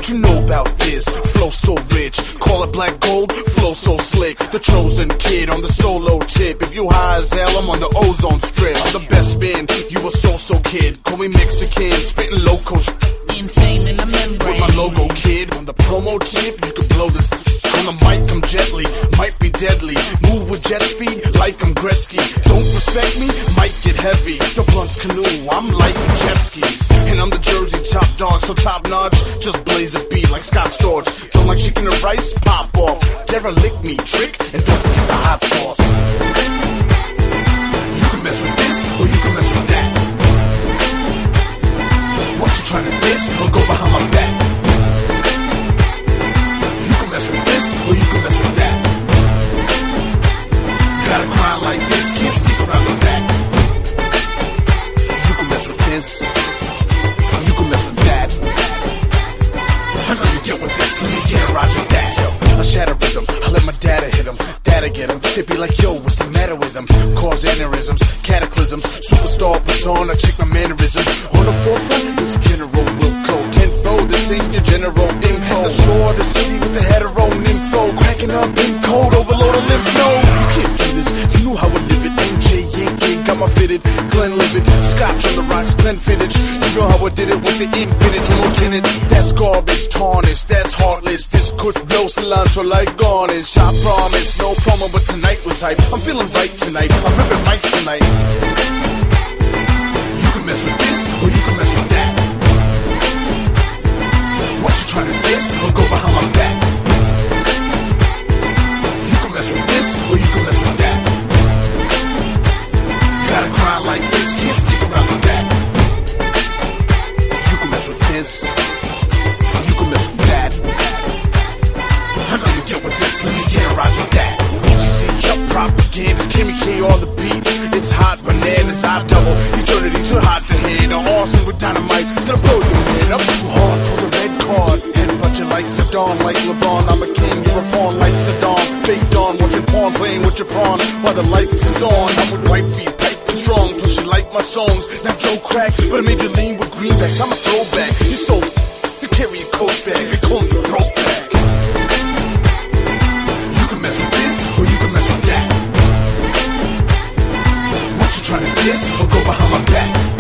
What you know about this? Flow so rich, call it black gold, flow so slick. The chosen kid on the solo tip. If you high as hell, I'm on the ozone strip. I'm the best man, you a so-so kid. Call me Mexican, spitting loco insane in the membrane. With my logo, kid. On the promo tip, you can blow this. On the mic, I'm gently, might be deadly. Move with jet speed, like I'm Gretzky. Don't respect me, might get heavy. The blunt's canoe, I'm like jet skis. And I'm the Jersey top dog, so top notch. Just blaze a beat like Scott Storch. Don't like chicken and rice, pop off. Derelict me, trick, and don't forget the hot sauce. You can mess with this, or you can mess with that. What you tryna diss, or go behind my back? You can mess with this, or you can mess with that. Gotta grind like this, can't sneak around the back. You can mess with this, you can mess with that. I know you get with this, let me get a roger that. Yo, I shatter rhythm, I let my data hit him. Data get him, they be like, yo, what's the matter with him? Cause aneurysms, cataclysms, superstar persona, check my mannerisms. On the forefront, it's General Wilco. Tenfold, this ain't your general info. At the shore, the city with the hetero nympho. Cracking up in code, overload a lymph node. You can't do this, you knew how I live it. NJ Yankee, got my fitted, Glenlivet. Scotch on the rocks, Glenfiddich. You know how I did it with the infinite lieutenant. That's garbage, tarnished, that's heartless. This kush blow cilantro like garnish. I promise, no promo, but tonight was hype. I'm feeling right tonight, I'm ripping mics tonight. You can mess with this, or you can mess with that. What you tryna diss, or go behind my back? You can mess with this, or you can mess with that. Gotta grind like this, can't sneak around the back. You can mess with this, you can mess with that. I know you get with this, let me get a roger that. EGC, up propaganda, Kimmy K on the beat. It's hot bananas, I double eternity, too hot to hit. I'm awesome with dynamite, to blow you in. I'm too hard for the red card. Headbutt you like Saddam, like LeBron. I'm a king, you're a pawn like Saddam. Fake Dawn, watching porn, playing with your prawn while the lights is on. I'm with white feet, piping strong, plus you like my songs. Not Joe Crack, but I made you lean with greenbacks. I'm a throwback, you're so you carry a coach bag, they call me broke back. You can mess with this, or you can mess with that. What you tryna diss, or go behind my back?